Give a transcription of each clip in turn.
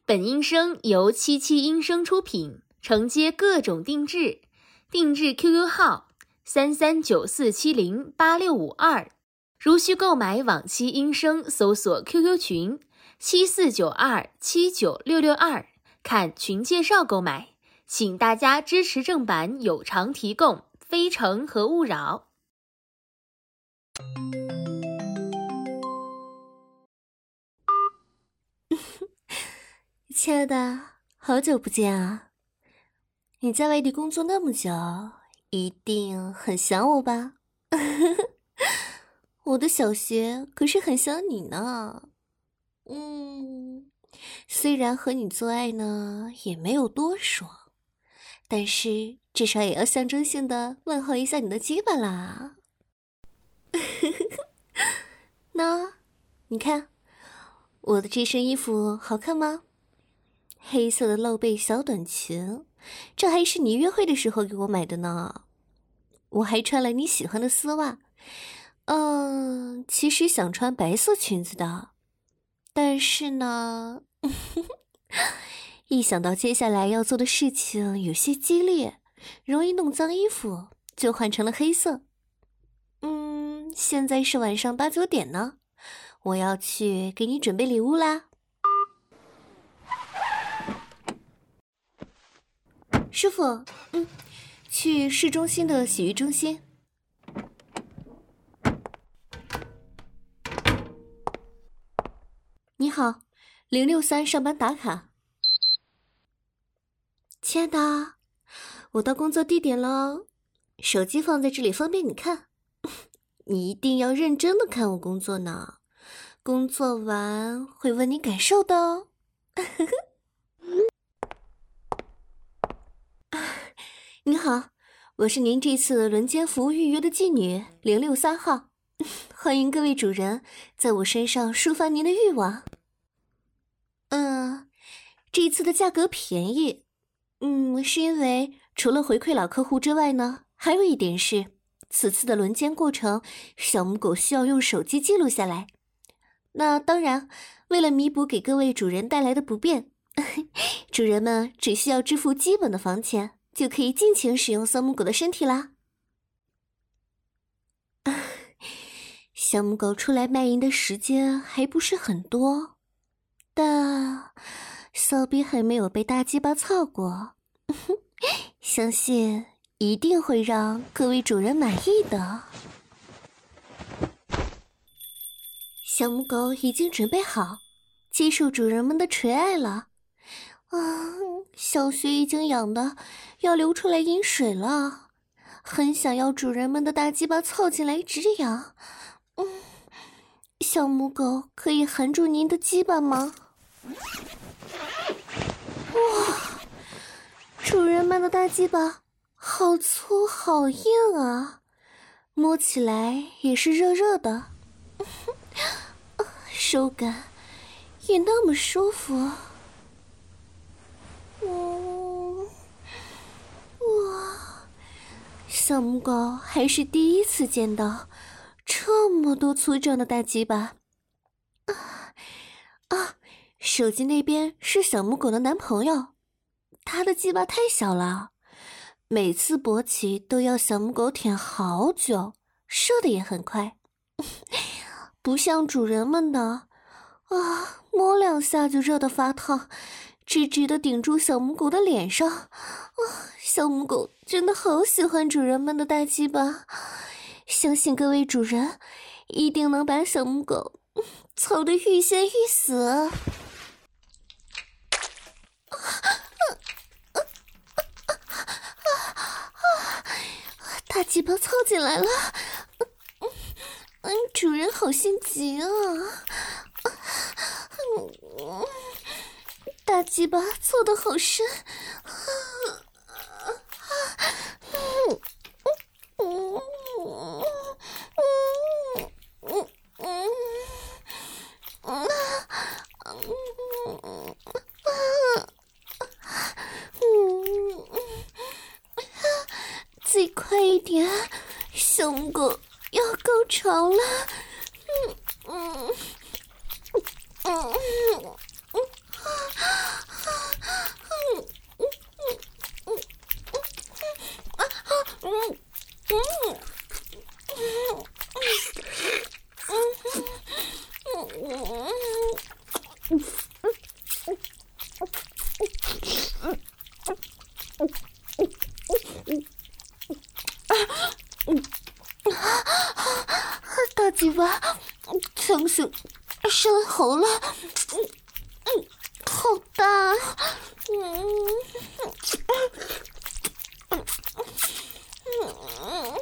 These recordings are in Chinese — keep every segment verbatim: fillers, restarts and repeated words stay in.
本音声由七七音声出品，承接各种定制，定制 Q Q 号三三九四七零八六五二，如需购买往期音声，搜索 Q Q 群七四九二七九六六二，看群介绍购买。请大家支持正版有偿提供，非诚和勿扰。 亲爱的，好久不见啊！你在外地工作那么久，一定很想我吧？我的小穴可是很想你呢。嗯，虽然和你做爱呢也没有多爽，但是至少也要象征性的问候一下你的鸡巴啦。那，你看我的这身衣服好看吗？黑色的露背小短裙，这还是你约会的时候给我买的呢。我还穿了你喜欢的丝袜，嗯，其实想穿白色裙子的，但是呢，一想到接下来要做的事情有些激烈，容易弄脏衣服，就换成了黑色。嗯，现在是晚上八九点呢，我要去给你准备礼物啦。师傅，嗯，去市中心的洗浴中心。你好，零六三上班打卡。亲爱的，我到工作地点了，手机放在这里方便你看。你一定要认真的看我工作呢，工作完会问你感受的哦。你好，我是您这次轮奸服务预约的妓女零六三号，欢迎各位主人在我身上抒发您的欲望。嗯，这次的价格便宜，嗯，是因为除了回馈老客户之外呢，还有一点是，此次的轮奸过程，小母狗需要用手机记录下来。那当然，为了弥补给各位主人带来的不便，主人们只需要支付基本的房钱，就可以尽情使用小母狗的身体啦。小母狗出来卖淫的时间还不是很多，但骚逼还没有被大鸡巴操过，相信一定会让各位主人满意的。小母狗已经准备好接受主人们的垂爱了。啊，小穴已经痒的要流出来饮水了，很想要主人们的大鸡巴凑进来止痒。嗯，小母狗可以含住您的鸡巴吗？哇，主人们的大鸡巴好粗好硬啊，摸起来也是热热的，手感也那么舒服。嗯，哇，小母狗还是第一次见到这么多粗壮的大鸡巴。啊啊，手机那边是小母狗的男朋友，他的鸡巴太小了，每次勃起都要小母狗舔好久，射的也很快，不像主人们的啊，摸两下就热得发烫，直直的顶住小母狗的脸上。啊，小母狗真的好喜欢主人们的大鸡巴，相信各位主人一定能把小母狗操得欲仙欲死。大鸡巴操进来了，嗯，主人好心急啊！嗯，大鸡巴操得好深，嗯嗯嗯嗯嗯嗯嗯。再快一点，小母狗要高潮了。嗯嗯嗯嗯巴疼死生喉了，嗯嗯，好大，嗯嗯嗯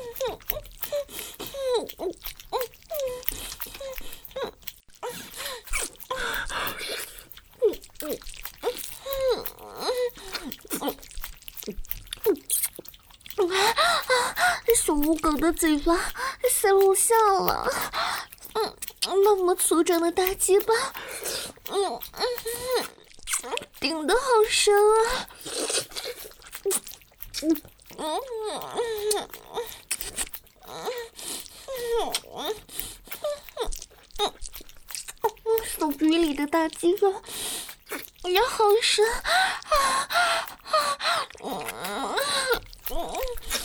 小母狗的嘴巴塞不下了，嗯，那么粗壮的大鸡巴，嗯嗯，顶得好深啊，嗯嗯嗯嗯嗯，手臂里的大鸡巴也好深，啊啊嗯嗯嗯。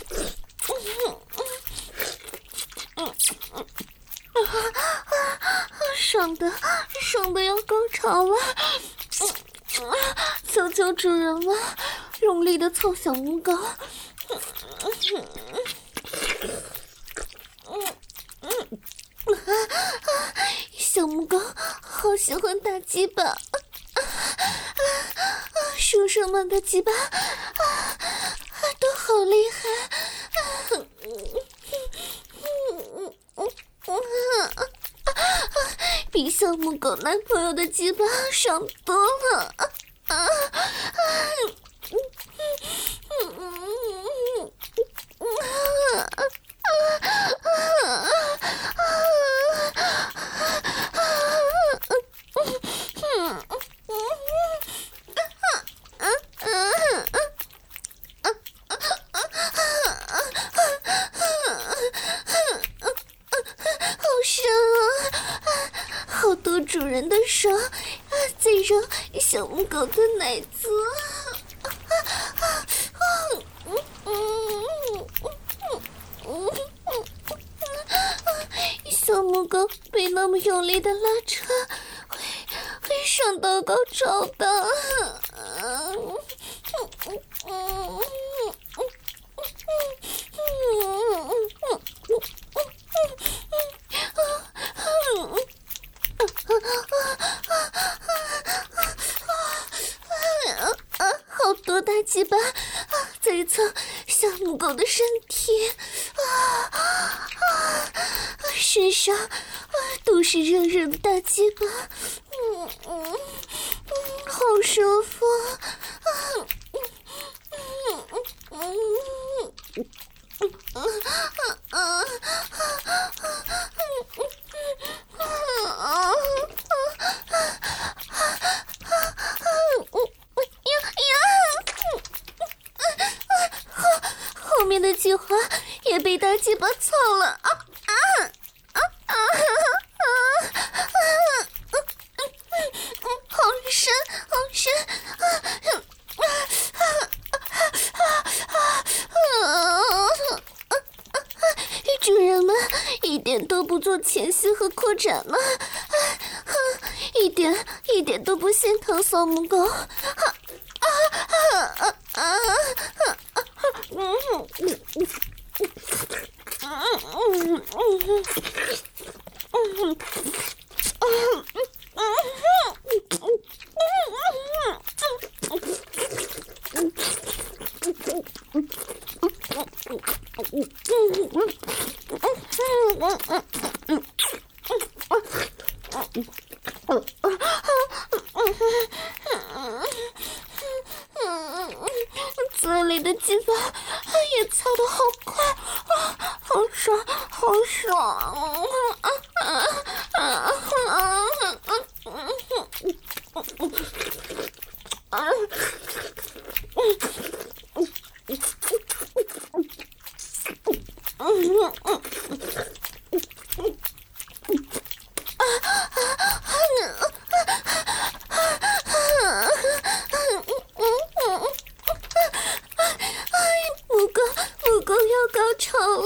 爽的，爽的要高潮了！求求主人们，用力的操小母狗！小母狗好喜欢大鸡巴，叔叔们的鸡巴都好厉害！比小母狗男朋友的鸡巴爽多了，啊啊主人的手在揉小母狗的奶子，小母狗被那么用力的拉扯，会会爽到高潮的。好多大鸡巴在蹭小母狗的身体，啊啊，身上都是热热的大鸡巴，嗯嗯嗯，好舒服，啊嗯嗯嗯嗯啊啊后面的计划也被大鸡巴操了啊啊啊啊啊！好深，好深！主人们一点都不做前戏和扩展了，一点一点都不心疼小母狗。啊啊啊啊啊！嗯嗯嗯嗯嗯嘴里的鸡巴也操得好快啊，好爽，好爽啊啊啊啊啊！母狗，母狗要高潮了！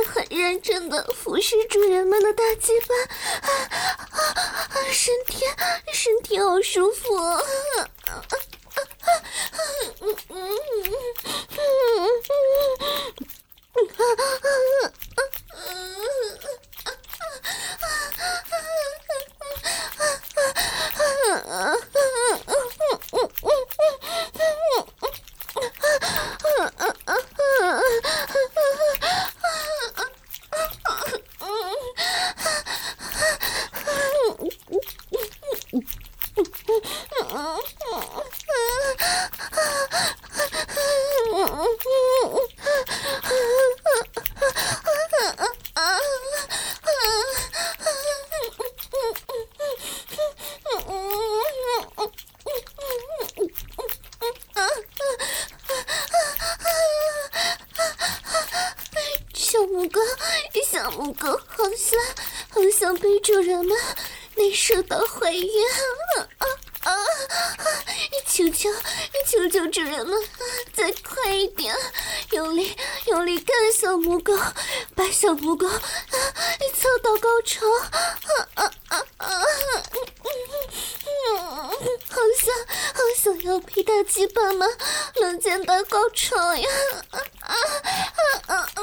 很认真的服侍主人们的大鸡巴，啊啊啊！身体身体好舒服啊！嗯嗯嗯小母狗，小母狗，好想好想被主人们内射到怀孕啊啊啊！求求求求主人们，再快一点，用力用力干小母狗，把小母狗啊操到高潮啊啊啊啊！好想好想要被大鸡巴们轮奸到高潮呀！啊啊啊啊！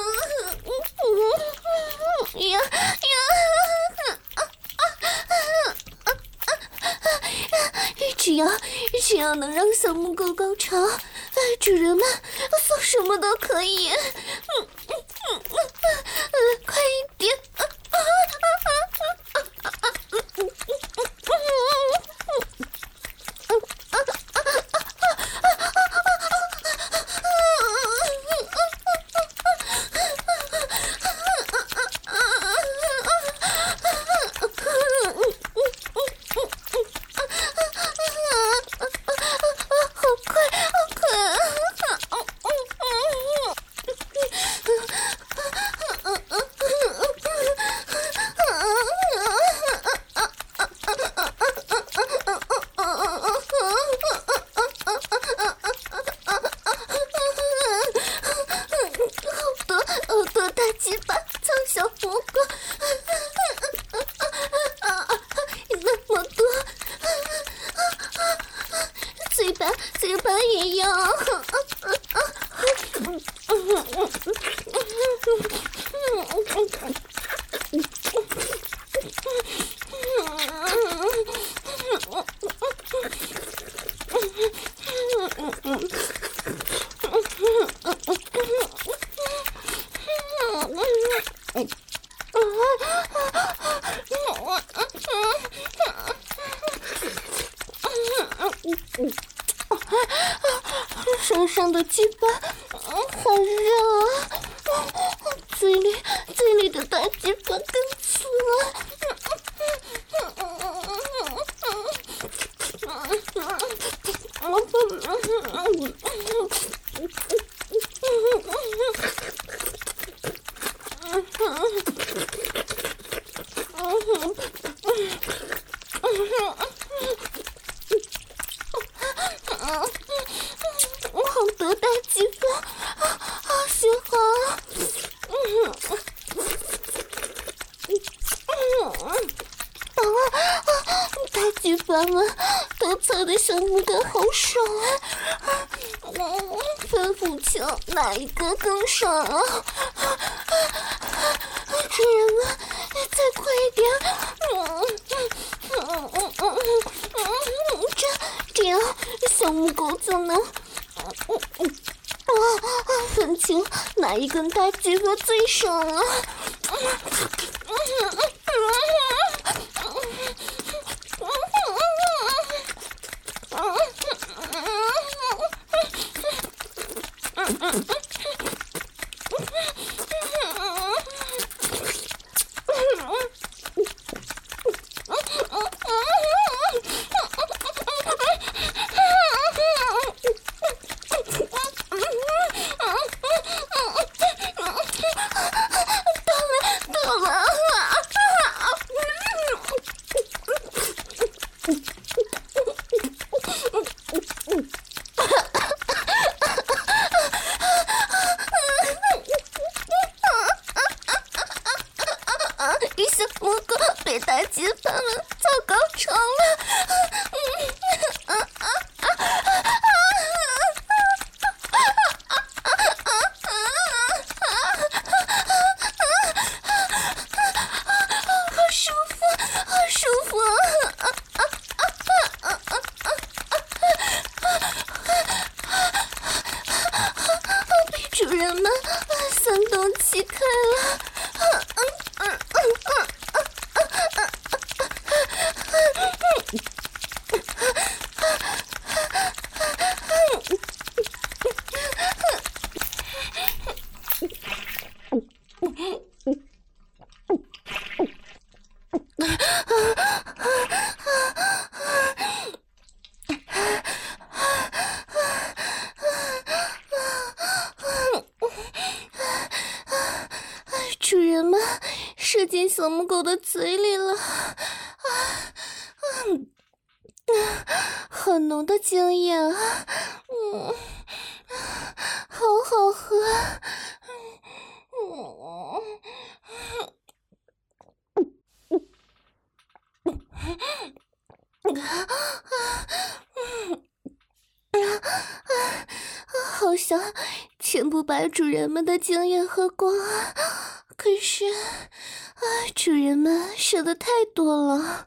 呀呀！只要只要能让小母狗高潮，主人们做什么都可以。嗯嗯嗯嗯，快一点！啊啊啊啊啊啊！嘴巴也要。身上的鸡巴好热啊，嘴里嘴里的大鸡巴更粗了。好多大鸡巴，好喜欢啊！大鸡巴们都操的小母狗好爽啊！吩咐求哪一个更爽啊？主人们，再快一点！这这样小母狗就能分清哪一根大鸡巴最爽了。到了，到了！ 被大鸡巴们造高潮了。嗯啊啊啊啊好舒服，好舒服！被主人们三动齐开了。主人们射进小母狗的嘴里了，啊嗯好浓的精液啊，嗯，好好喝，嗯好想全部把主人们的精液喝光啊！可是啊，主人们射的太多了，啊，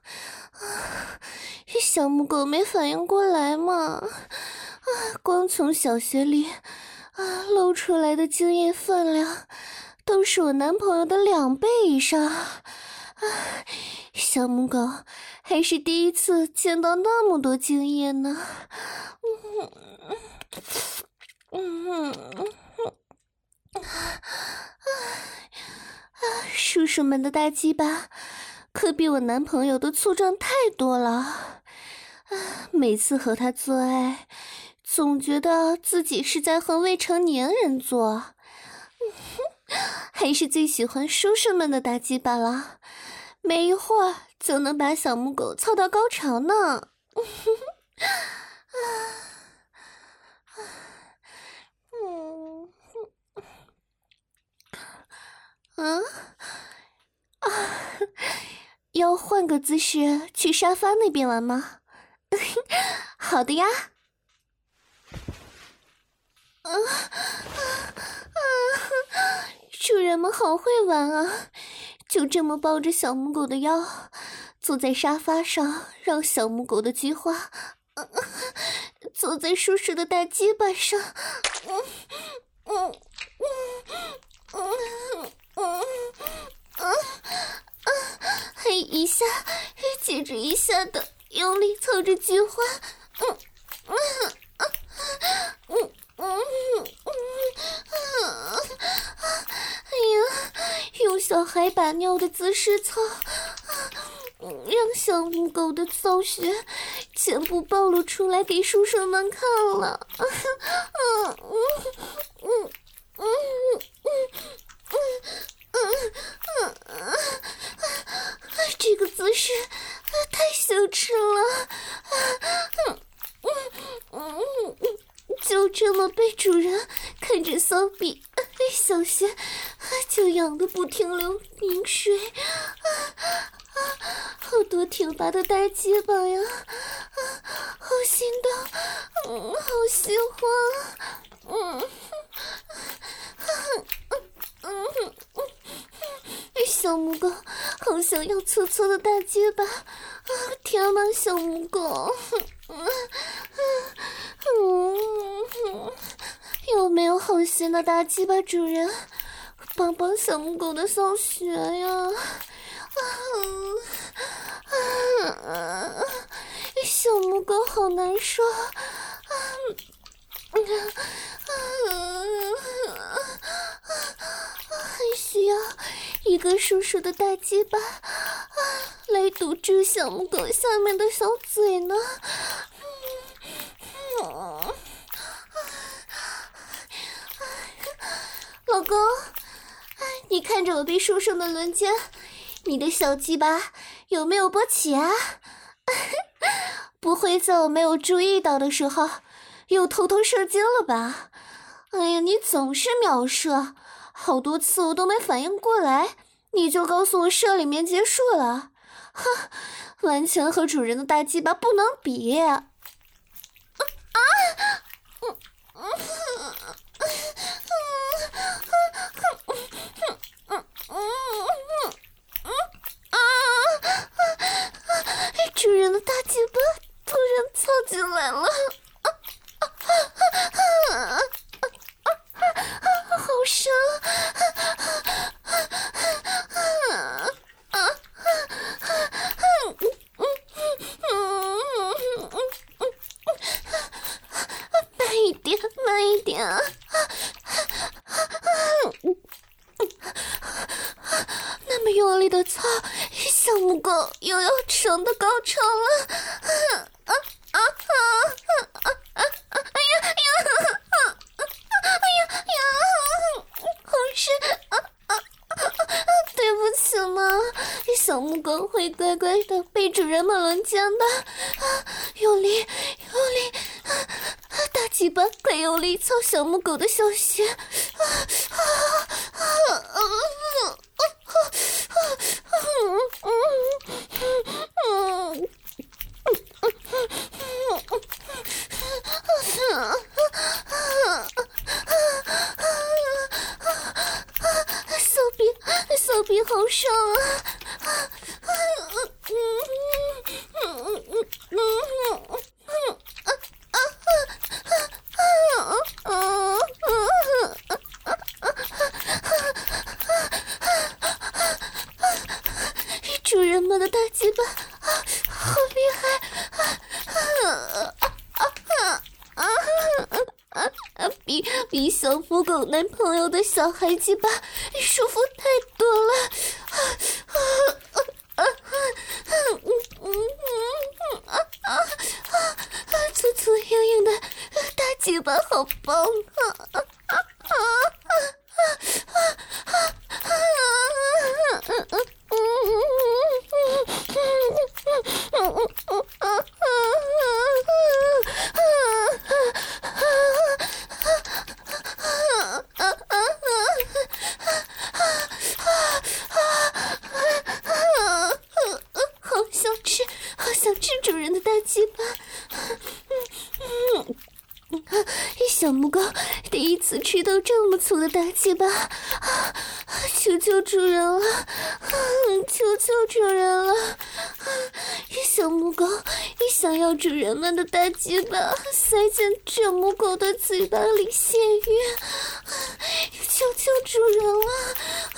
小母狗没反应过来嘛，啊，光从小穴里啊露出来的精液分量都是我男朋友的两倍以上，啊，小母狗还是第一次见到那么多精液呢。嗯嗯叔叔们的大鸡巴可比我男朋友的粗壮太多了，每次和他做爱总觉得自己是在和未成年人做，还是最喜欢叔叔们的大鸡巴了，没一会儿就能把小母狗操到高潮呢。嗯啊，要换个姿势去沙发那边玩吗？好的呀。啊啊啊！主人们好会玩啊，就这么抱着小母狗的腰，坐在沙发上，让小母狗的菊花、啊、坐在叔叔的大鸡巴上。嗯嗯嗯嗯嗯嗯还一下接着一下的用力操着菊花。嗯嗯嗯嗯嗯哎呀，用小孩把尿的姿势操，让小母狗的骚穴全部暴露出来给叔叔们看了。嗯嗯嗯嗯嗯嗯嗯，这个姿势太羞耻了。嗯嗯嗯，就这么被主人看着骚逼，小穴就痒得不停流饮水，好多挺拔的大鸡巴呀，好心动，嗯，好喜欢，嗯，嗯嗯嗯，小母狗好想要粗粗的大鸡巴，填满小母狗，嗯嗯，有没有好心的大鸡巴主人帮帮小母狗的骚穴呀？啊，小母狗好难受，还需要一个叔叔的大鸡巴来堵住小母狗下面的小嘴呢。老公，你看着我被叔叔们轮奸，你的小鸡巴有没有勃起啊？不会在我没有注意到的时候又偷偷射精了吧？哎呀，你总是秒射，好多次我都没反应过来，你就告诉我射里面结束了。 哼，完全和主人的大鸡巴不能比。啊！嗯嗯主人的大鸡巴突然凑进来了，好深！慢一点，慢一点！那么用力的操，小母狗又要升到高潮了！啊啊啊啊啊！哎呀呀！哎呀呀！好深！啊啊啊！对不起嘛，小母狗会乖乖的被主人们轮奸的。啊，用力，用力！啊，大鸡巴快用力操小母狗的小穴！啊啊啊啊！手臂，手臂好爽啊！主人们的大鸡巴啊，好厉害！比比小母狗男朋友的小孩鸡巴舒服太多了！粗粗硬硬的大鸡巴好棒啊！好想吃，好想吃主人的大鸡巴！小母狗第一次吃到这么粗的大鸡巴，求求主人了，求求主人了！小母狗也想要主人们的大鸡巴塞进这母狗的嘴巴里泄欲，求求主人了！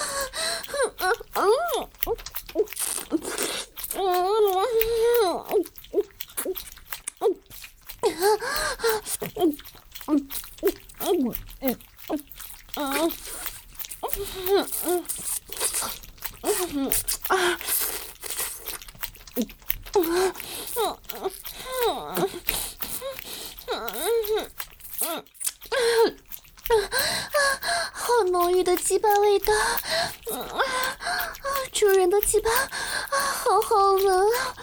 好浓郁的鸡巴味道，主人的鸡巴好好闻啊！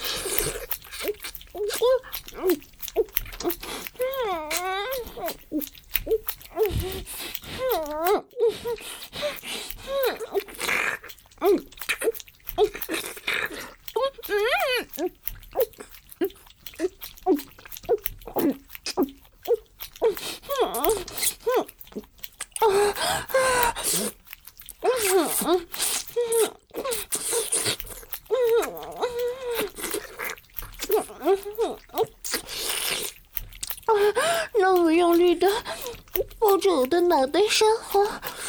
那么用力的抱着我的脑袋上后，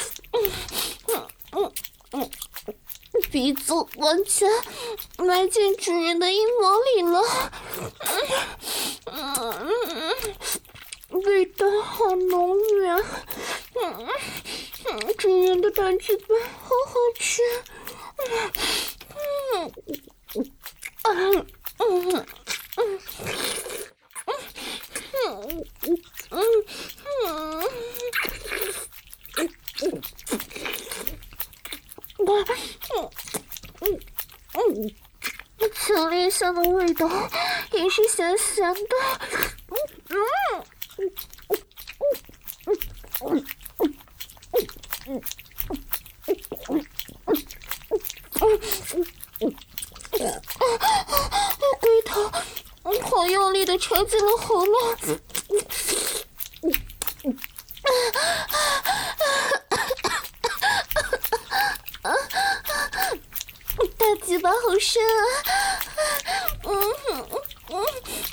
鼻子完全埋进主人的阴毛里了，味道好浓郁啊！主人的大鸡巴好好吃，嗯嗯嗯强烈香的味道，也是咸咸的。 插进了喉咙。大鸡巴好深啊！嗯嗯，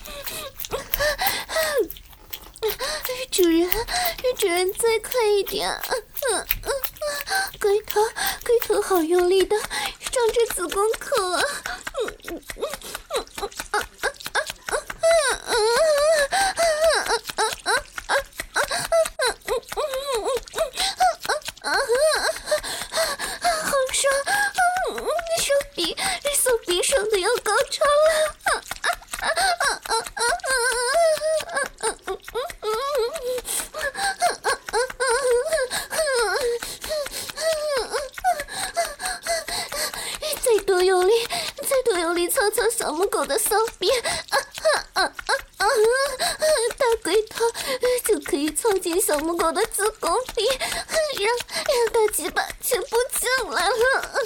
主人，主人再快一点！嗯嗯，龟头，龟头好用力的撞着子宫口啊！嗯嗯嗯嗯嗯嗯嗯嗯好爽！嗯，手臂，手臂爽的要高潮了！再多用力，再多用力操操小母狗的骚逼！啊啊啊啊！大龟头就可以凑进小母狗的子宫里，让让大鸡巴全部进来了。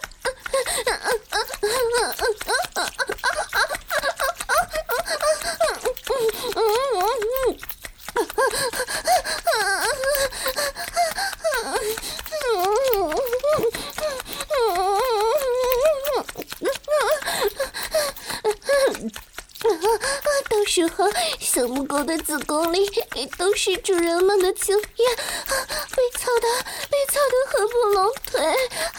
到时候，小母狗的子宫里都是主人们的精液，被操的被操的合不拢腿。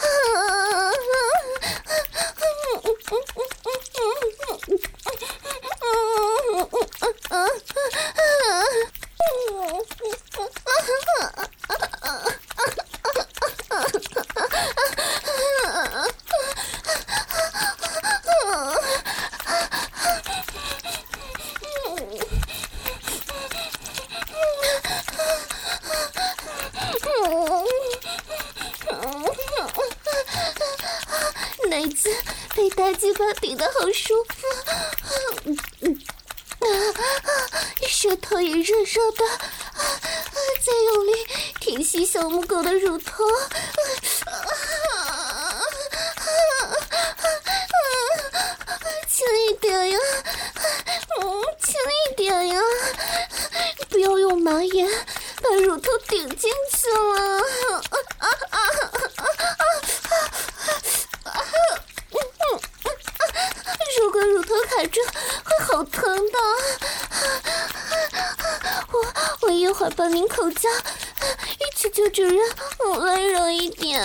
奶子被大鸡巴顶得好舒服，舌头也热热的，再用力舔吸小母狗的乳头，轻一点呀，嗯，轻一点呀，不要用马眼把乳头顶进去了。如果乳头卡住，会好疼的。我我一会儿帮您口交，求求主人温柔一点。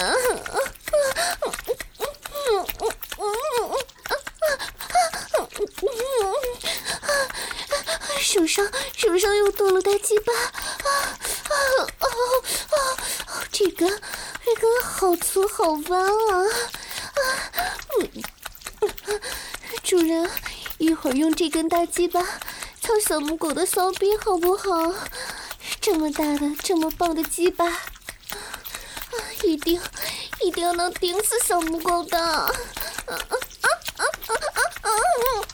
手上手上又多了大鸡巴，啊啊啊啊！这根这根好粗好弯啊！啊嗯。主人，一会儿用这根大鸡巴操小母狗的骚逼好不好？这么大的这么棒的鸡巴，一定一定能顶死小母狗的。啊啊啊啊啊啊啊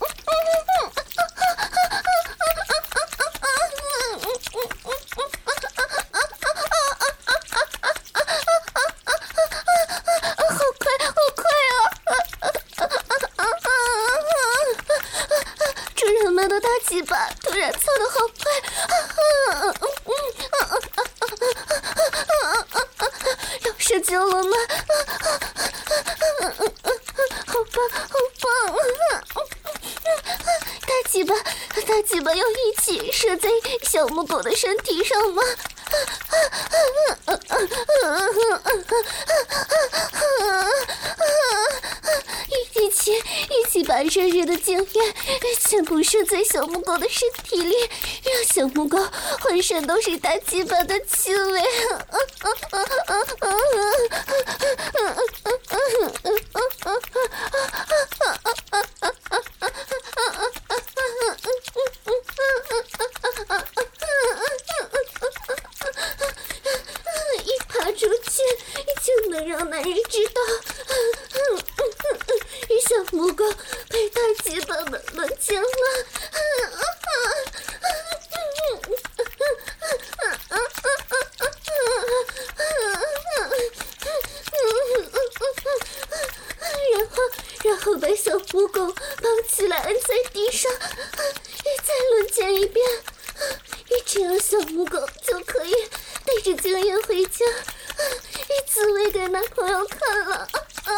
大鸡巴突然操得好快，要射精了吗？好棒好棒！大鸡巴大鸡巴要一起射在小母狗的身体上吗？一起一起把热热的精液全部射在小母狗的身体里，让小母狗浑身都是大鸡巴的气味。一爬出去就能让男人知道小母狗被大鸡巴们轮奸了。然后然后把小母狗绑起来按在地上，再轮见一遍，这样小母狗就可以带着经验回家，自慰给男朋友看了。啊啊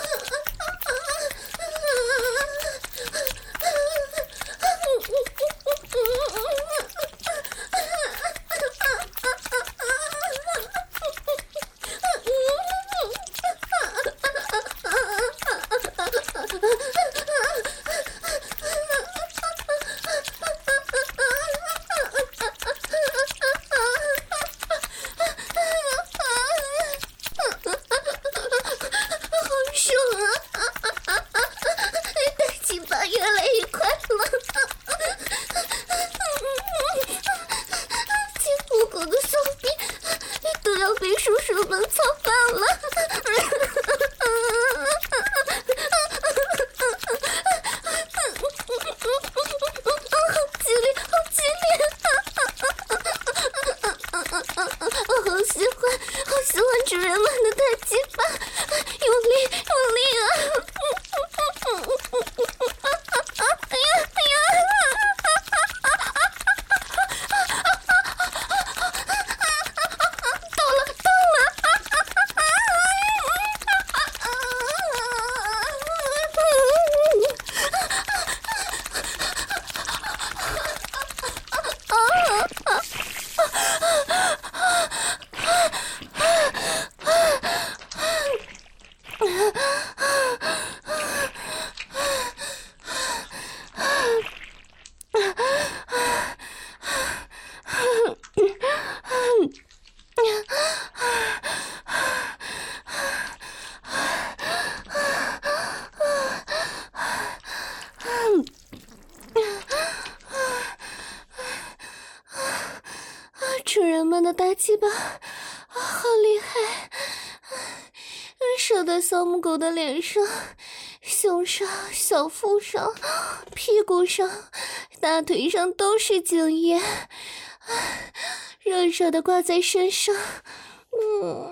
主人们的大鸡巴好厉害，射在小母狗的脸上、胸上、小腹上、屁股上、大腿上都是精液，热热的挂在身上，嗯，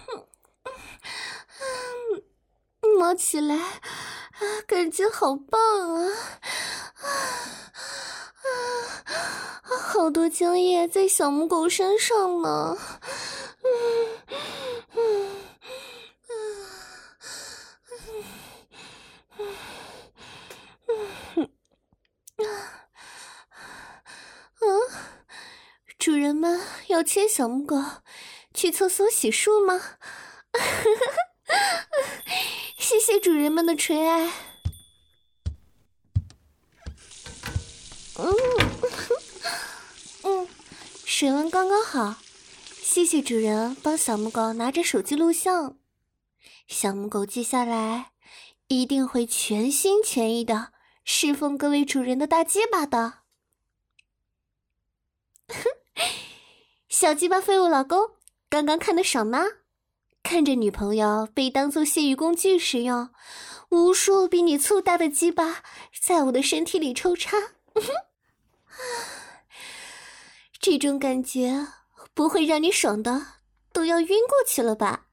摸起来感觉好棒啊！好多精液在小母狗身上呢，嗯嗯嗯嗯，主人们要牵小母狗去厕所洗漱吗？谢谢主人们的垂爱。嗯嗯，水温刚刚好，谢谢主人帮小母狗拿着手机录像。小母狗接下来一定会全心全意的侍奉各位主人的大鸡巴的。小鸡巴废物老公，刚刚看得爽吗？看着女朋友被当作泄欲工具使用，无数比你粗大的鸡巴在我的身体里抽插。这种感觉不会让你爽的都要晕过去了吧？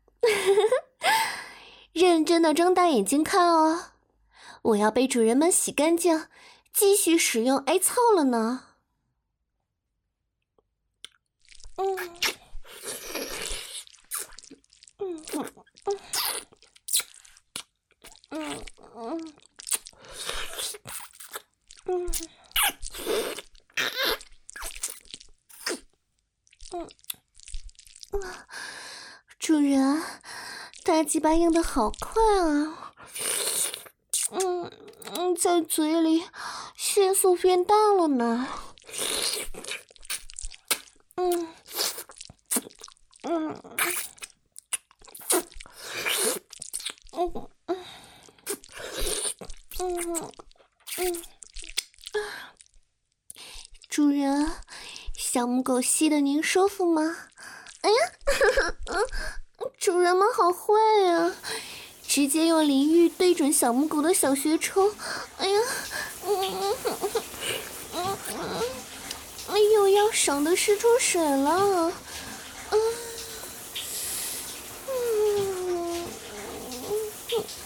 认真的睁大眼睛看哦，我要被主人们洗干净，继续使用 A 操了呢。嗯嗯嗯嗯嗯嗯嗯嗯，主人，大鸡巴硬的好快啊！嗯嗯，在嘴里迅速变大了呢。嗯嗯嗯嗯嗯，主人，小母狗吸得您舒服吗？哎呀，主人们好坏呀！直接用淋浴对准小母狗的小穴冲，哎呀，嗯嗯嗯，又要爽得失出水了，嗯嗯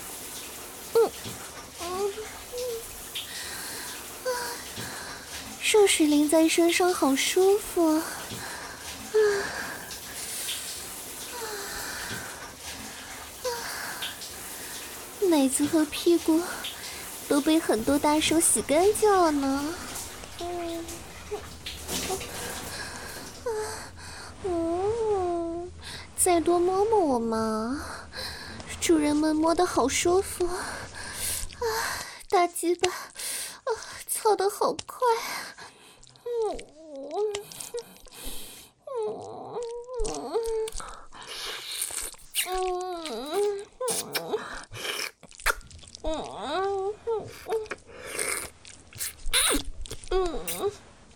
嗯嗯， 设是淋在身上好舒服啊！啊奶子和屁股都被很多大手洗干净了呢。嗯，嗯，再多摸摸我嘛，主人们摸得好舒服啊！大鸡巴啊，操得好快！嗯嗯嗯嗯嗯嗯嗯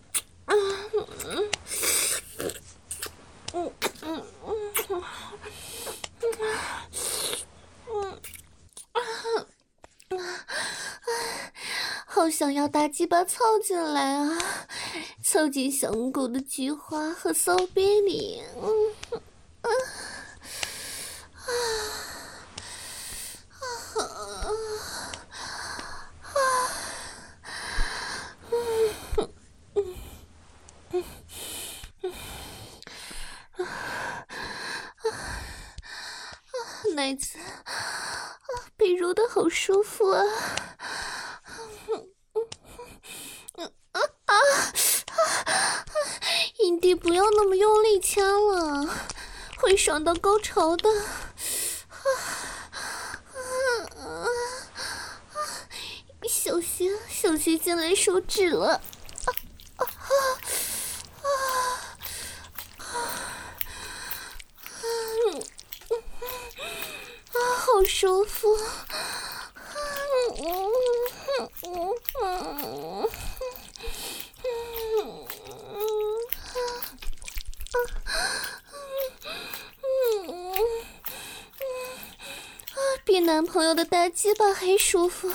好想要大鸡巴凑进来啊，凑进小母狗的菊花和骚逼里。嗯啊啊啊啊嗯嗯嗯嗯奶子啊，被揉得好舒服啊！啊啊！阴蒂不要那么用力掐了，会爽到高潮的。啊啊啊！小心，小心进来手指了。啊啊啊啊！嗯嗯啊，好舒服。嗯嗯嗯嗯。比男朋友的大鸡巴还舒服。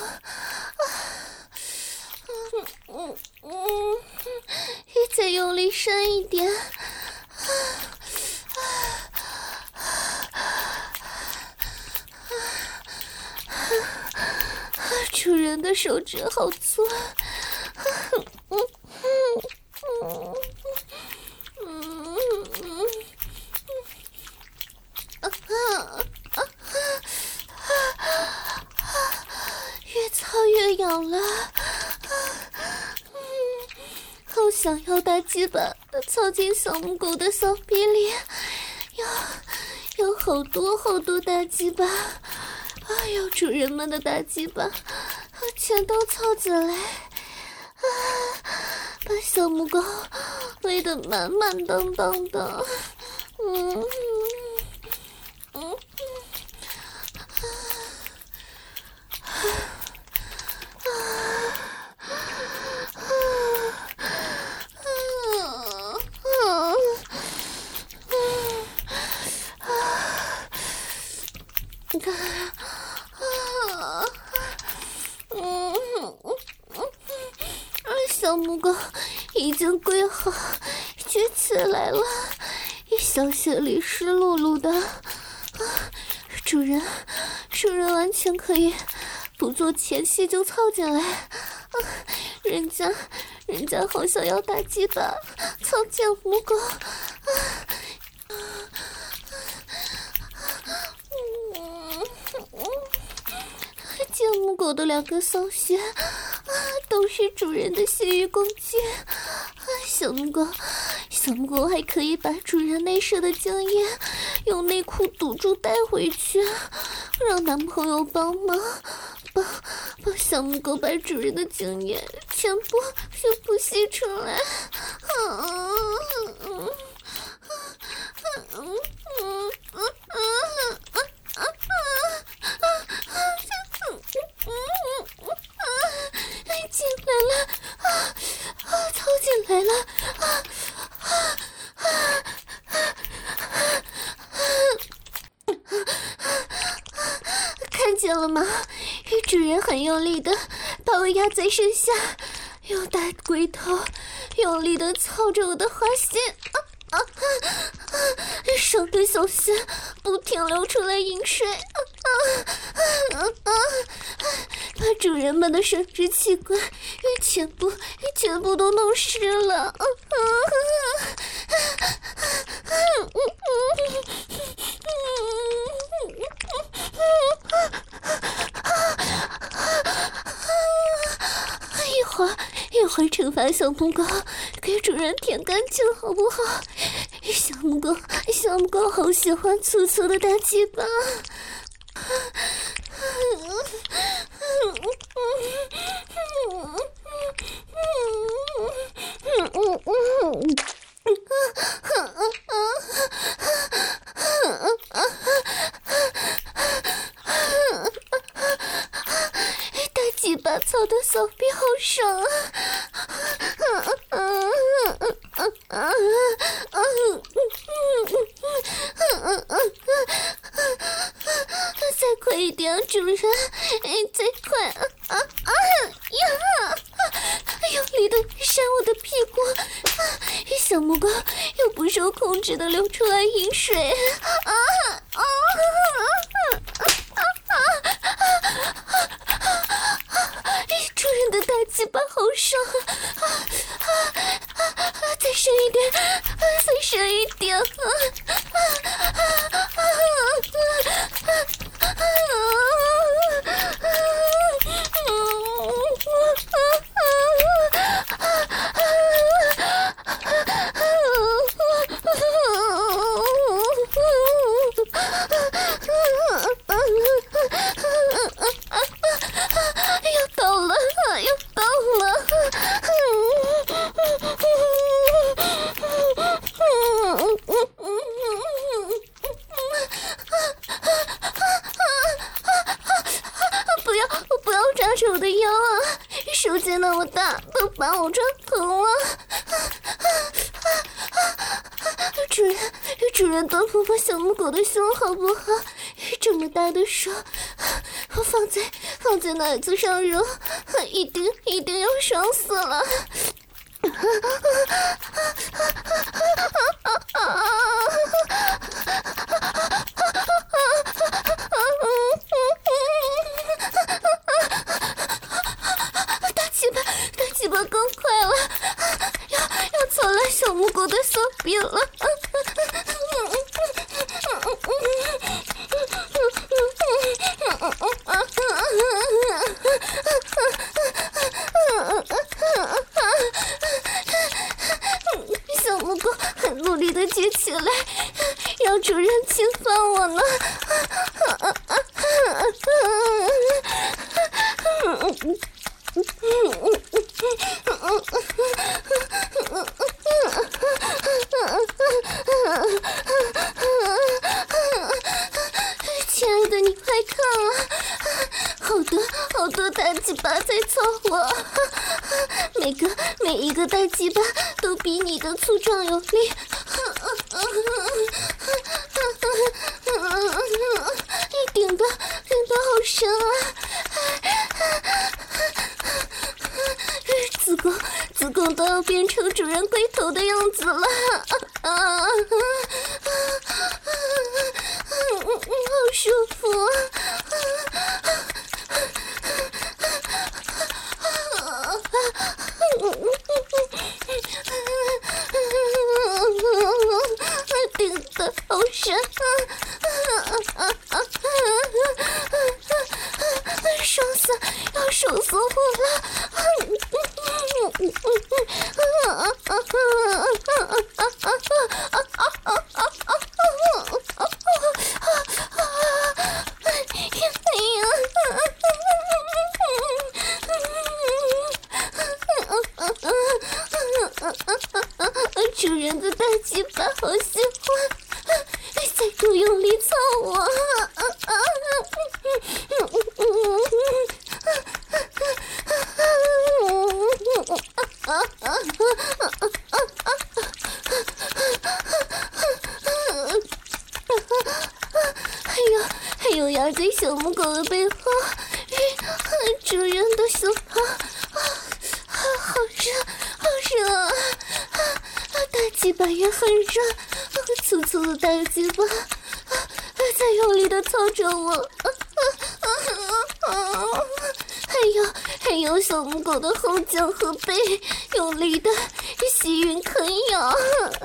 嗯嗯嗯，再用力深一点。主人的手指好粗。嗯嗯嗯嗯啊啊啊啊！越操越痒了，嗯，好想要大鸡巴操进小母狗的骚逼里，有有好多好多大鸡巴，哎呦，主人们的大鸡巴全都操进来，啊，把小母狗喂得满满当当的，嗯嗯嗯。你看，啊，嗯嗯嗯，小母狗已经跪好，举起来了，小穴里湿漉漉的。啊，主人，主人完全可以不做前戏就凑进来。啊，人家，人家好想要大鸡巴凑进母狗。啊见母狗的两个骚穴啊，都是主人的泄欲工具啊！小母狗，小母狗还可以把主人内射的精液用内裤堵住带回去，让男朋友帮忙帮帮小母狗把主人的精液全部全部吸出来。啊嗯嗯嗯嗯嗯啊啊啊！进来了啊啊！操进来了啊啊啊啊啊！看见了吗？主人很用力的把我压在身下，用大龟头用力的操着我的花心啊啊啊！爽的小心不停流出来饮水啊啊啊啊！把主人们的生殖器官全部全部都弄湿了。一会儿一会儿惩罚小母狗，给主人舔干净好不好？小母狗小母狗好喜欢粗粗的大鸡巴。大鸡巴操的骚逼好爽啊！再快一点，主人！哎，再快！啊啊啊呀！用力的扇我的屁股！啊，小母狗又不受控制的流出来饮水！啊啊啊！主人的大鸡巴好爽啊！啊啊啊！再深一点，再深一点！啊啊啊啊啊！又到了，又到了！不要，不要抓着我的腰啊！手劲那么大，都把我抓疼了。主人，主人多摸摸小母狗的胸好不好？这么大的手，放在放在奶子上揉，一定一定要爽死了！大鸡巴，大鸡巴更快了，要要操烂小母狗的骚逼了！小母狗很努力的接起来，让主人侵犯我呢。亲爱的，你快看啊，好多好多大鸡巴在操我，每个每一个大鸡巴都比你的粗壮有力，你顶的顶的好深啊！子宫子宫都要变成主人龟头的样子了，啊！好舒服顶的好深，爽死，要爽死我了！主人的大鸡巴好喜欢，再多用力操我！还有还有压在小母狗的背后，主人的胸膛，好热好热啊！大鸡巴也很热，粗粗的大鸡巴在用力的操着我，还由小母狗的后脚和背用力的吸吮啃咬。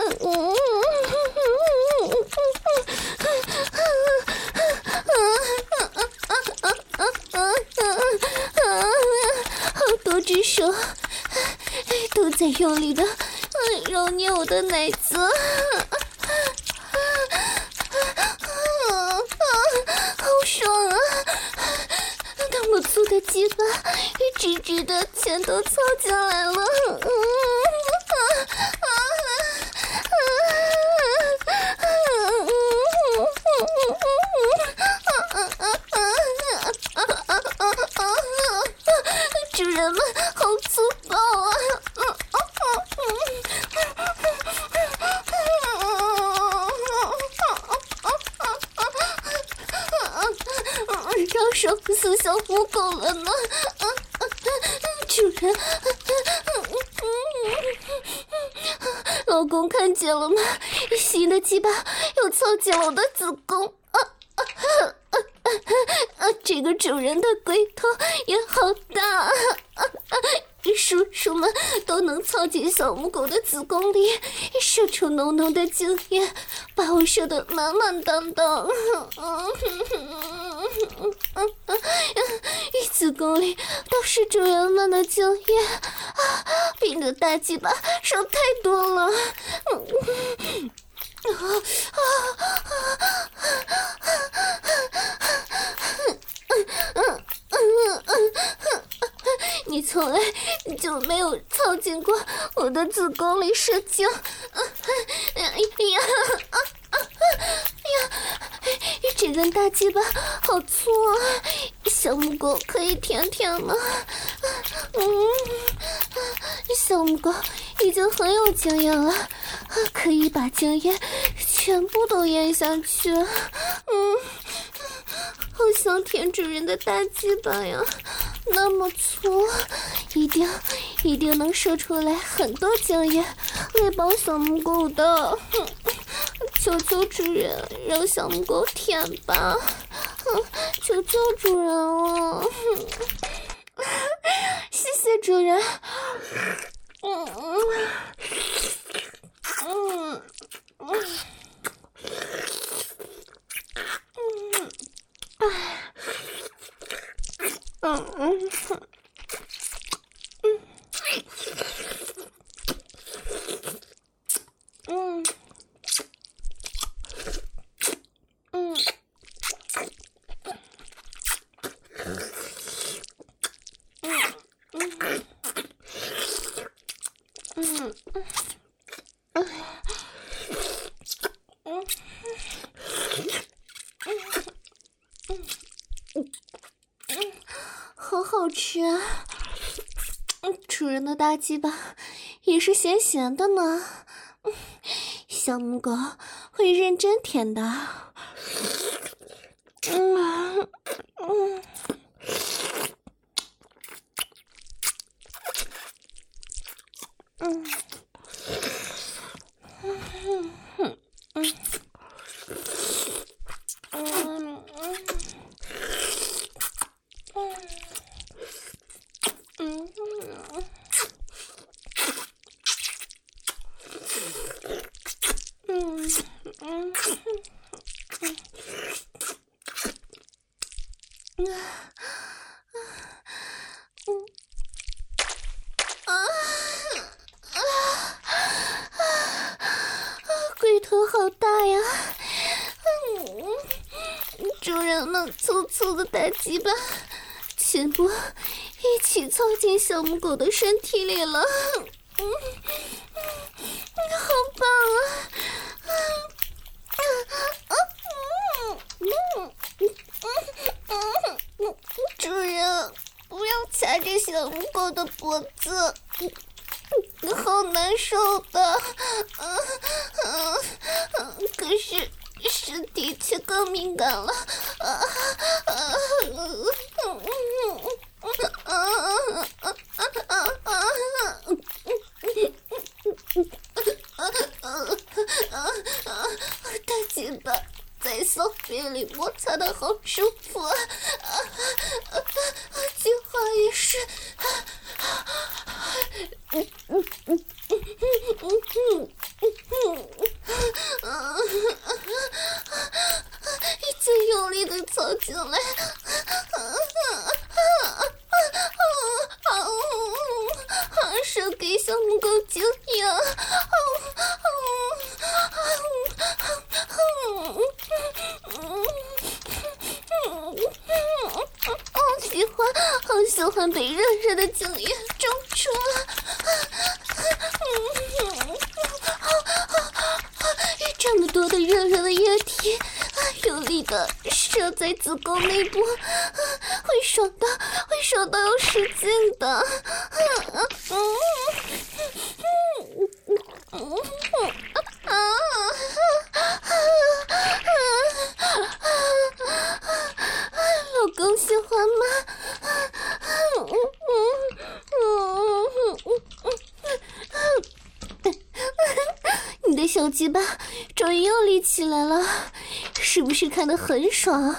好多只手都在用力的揉捏我的奶子。好爽啊！那么粗的鸡巴直直的全都凑进来了。主人们好粗暴啊！要爽死小母狗了呢！主人，老公看见了吗？新的鸡巴又凑进了我的子宫。啊啊啊啊！这个主人的龟头也好大啊！叔叔们都能操进小母狗的子宫里，射出浓浓的精液，把我射得满满当当。子宫里都是主人们的精液啊，比你的大鸡巴少太多了。啊啊你从来就没有操进过我的子宫里射精。哎呀啊啊呀！这根大鸡巴好粗啊！小母狗可以舔舔吗？嗯，小母狗已经很有经验了，可以把精液全部都咽下去。嗯，好想舔主人的大鸡巴呀，那么粗，一定一定能射出来很多精液，喂饱小母狗的。求求主人，让小母狗舔吧！求求主人了，谢谢主人。嗯嗯嗯嗯嗯嗯嗯。好好吃啊！主人的大鸡巴也是咸咸的呢。小母狗会认真舔的。嗯嗯嗯嗯嗯嗯嗯嗯嗯嗯龟头好大呀！主人那粗粗的大鸡巴全部一起凑进小母狗的身体里了。嗯，好棒啊！主人，不要掐着小母狗的脖子，好难受的。可是身体却更敏感了。大鸡巴在骚穴里摩擦的好舒服啊！计划也是给小母狗经验。好喜欢，好喜欢被热热的精液中出。这么多的热热的液体，有力的射在子宫内部，会爽的，会爽到要使劲的。老公喜欢吗？你的小鸡巴终于又立起来了，是不是看得很爽？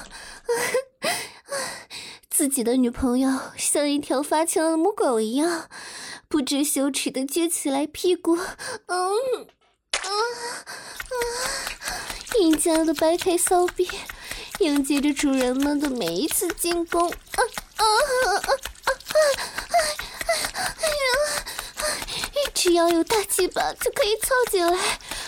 自己的女朋友像一条发情的母狗一样，不知羞耻地撅起来屁股，嗯啊啊，硬劲地掰开骚逼，迎接着主人们的每一次进攻。啊啊啊啊啊！哎呀！只要有大鸡巴就可以操进来。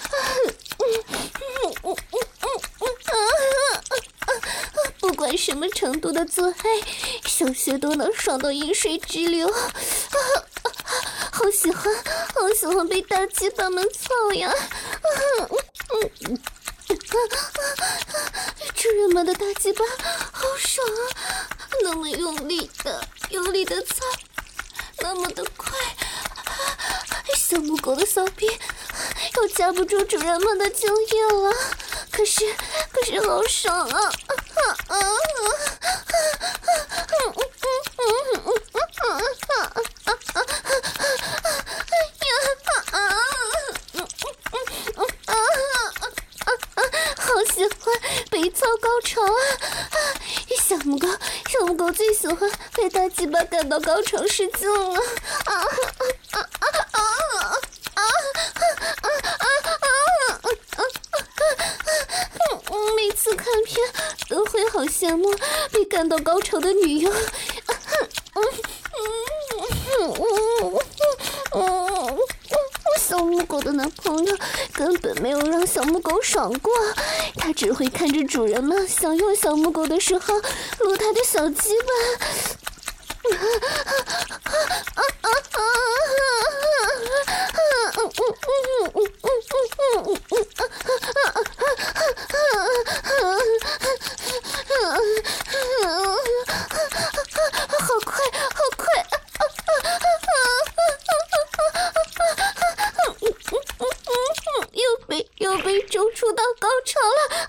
不管什么程度的做爱，小穴都能爽到饮水直流。好喜欢，好喜欢被大鸡巴们操呀！主人们的大鸡巴好爽啊，那么用力的用力的操，那么的快，小母狗的骚逼要夹不住主人们的精液了，可是可是好爽啊！啊啊啊！好喜欢被操高潮啊！小母狗，小母狗最喜欢被大鸡巴干到高潮使劲了！啊啊啊啊啊啊啊啊！每次看片都会好羡慕被干到高潮的女友。小母狗的男朋友根本没有让小母狗爽过，他只会看着主人们享用小母狗的时候撸他的小鸡巴。好快，好快！又被又被中出到高潮了！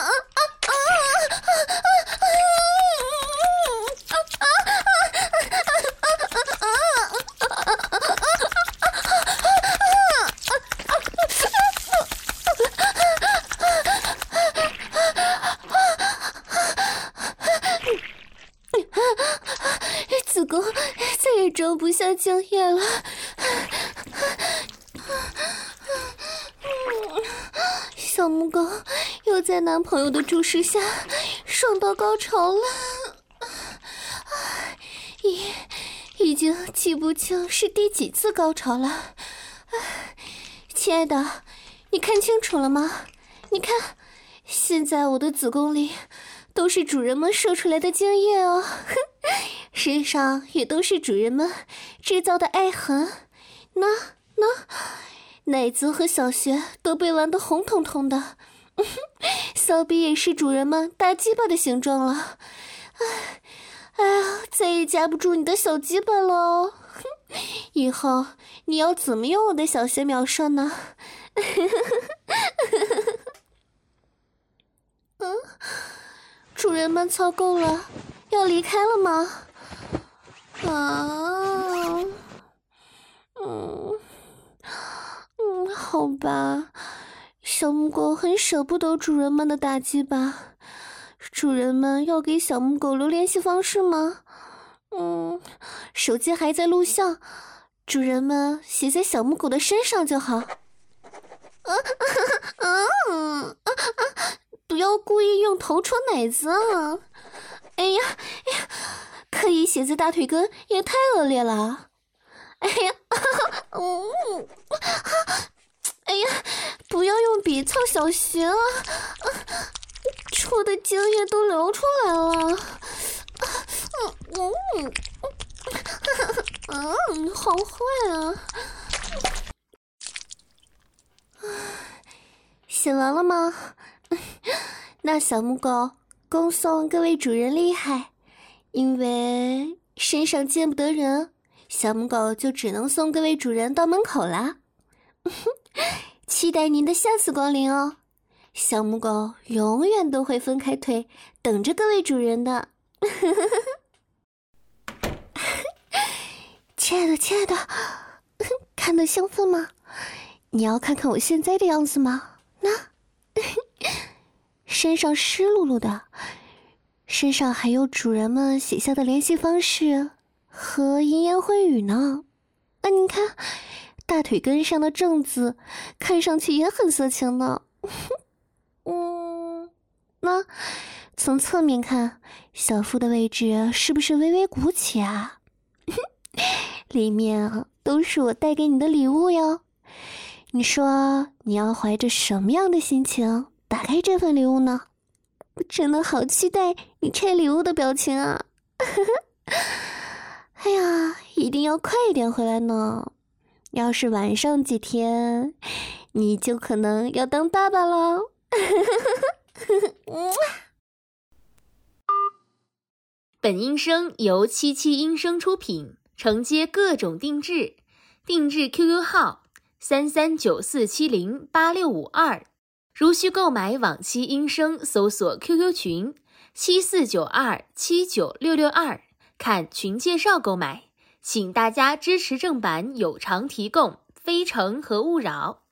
子宫再也装不下精液了。小母狗又在男朋友的注视下爽到高潮了，已已经记不清是第几次高潮了。亲爱的，你看清楚了吗？你看，现在我的子宫里都是主人们射出来的精液哦，身上也都是主人们制造的爱痕。那那奶子和小穴都被玩得红彤彤的，骚逼也是主人们大鸡巴的形状了。哎哎呀，再也夹不住你的小鸡巴喽！以后你要怎么用我的小穴秒射呢？嗯，主人们操够了，要离开了吗？啊，嗯嗯，好吧，小母狗很舍不得主人们的大鸡巴。主人们要给小母狗留联系方式吗？嗯，手机还在录像，主人们写在小母狗的身上就好。啊啊啊啊！不要故意用头戳奶子啊！哎呀哎呀，刻意写在大腿根也太恶劣了！ 哎呀，嗯，哎呀，不要用笔凑小穴啊！出的精液都流出来了。嗯嗯嗯，好坏啊！写完了吗？那小母狗恭送各位主人厉害，因为身上见不得人，小母狗就只能送各位主人到门口啦。期待您的下次光临哦，小母狗永远都会分开腿等着各位主人的。亲爱的亲爱的，看得兴奋吗？你要看看我现在的样子吗？那身上湿漉漉的，身上还有主人们写下的联系方式和淫言秽语呢。啊，你看大腿根上的正字看上去也很色情呢。嗯，那从侧面看，小腹的位置是不是微微鼓起啊？里面都是我带给你的礼物哟。你说你要怀着什么样的心情打开这份礼物呢？我真的好期待你拆礼物的表情啊！哎呀，一定要快一点回来呢，要是晚上几天，你就可能要当爸爸喽。 本音声由七七音声出品，承接各种定制，定制 Q Q 号三三九四七零八六五二，如需购买往期音声，搜索 Q Q 群七四九二七九六六二，看群介绍购买。请大家支持正版有偿提供，非诚和勿扰。